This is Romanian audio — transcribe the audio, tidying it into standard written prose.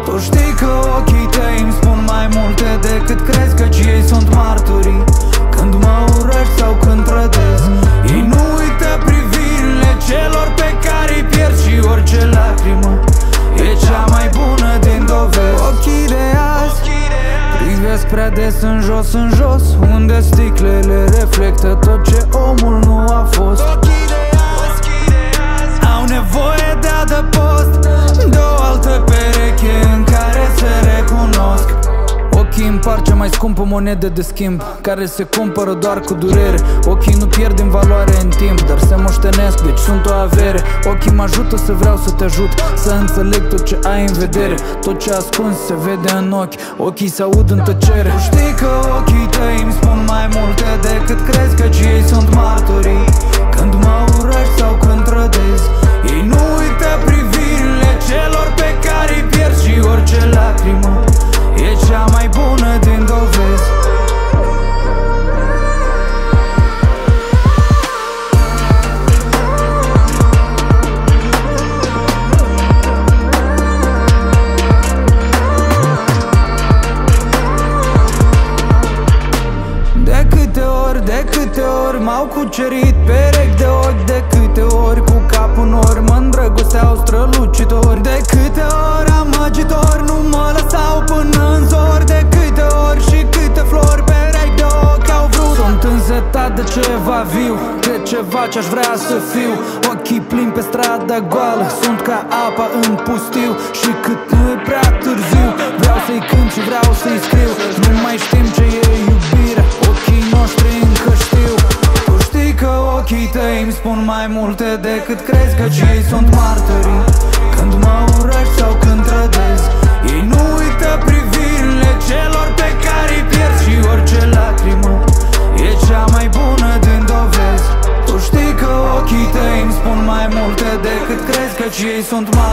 Tu știi că ochii tăi îmi spun mai multe decât crezi, căci ei sunt marturii când mă urăști sau când trădezi. Ei nu uită privirile celor pe care îi pierd și orice lacrimă e cea mai bună din dovezi. Ochii de azi privesc prea des în jos, unde sticlele reflectă tot ce omul nu a fost. Ochii de azi au nevoie de adăpost, de o altă pereche în care se recunosc. Ochii împar cea mai scumpă monedă de schimb, care se cumpără doar cu durere. Ochii nu pierd în valoare în timp, dar se moștenesc, deci sunt o avere. Ochii mă ajută să vreau să te ajut, să înțeleg tot ce ai în vedere. Tot ce ascunzi se vede în ochi, ochii se aud în tăcere. Tu știi că ochii tăi îmi spun mai multe decât crezi, căci ei sunt marturii când mă urăști sau când trădezi. Ei nu uită privirile celor pe care îi pierd și orice lacrimă e cea mai bună din dovezi. De câte ori m-au cucerit perechi de ochi, de câte ori cu capul în ori mă îndrăgosteau strălucitori. De câte ori amăgitori nu mă lăsau până în zor. De câte ori și câte flori perechi de ochi au vrut. Sunt însetat de ceva viu, de ceva ce-aș vrea să fiu. Ochii plini pe strada goală, sunt ca apa în pustiu. Și cât nu e prea târziu, vreau să-i cânt și vreau să-i scriu. Nu mai știm ce e iubirea, ochii noștri încă știu. Tu știi că ochii tăi îmi spun mai multe decât crezi, căci ei sunt marturii când mă urăști sau când trădezi. Ei nu uită privirile celor pe care îi pierd și orice lacrimă e cea mai bună din dovezi. Tu știi că ochii tăi îmi spun mai multe decât crezi, căci ei sunt marturii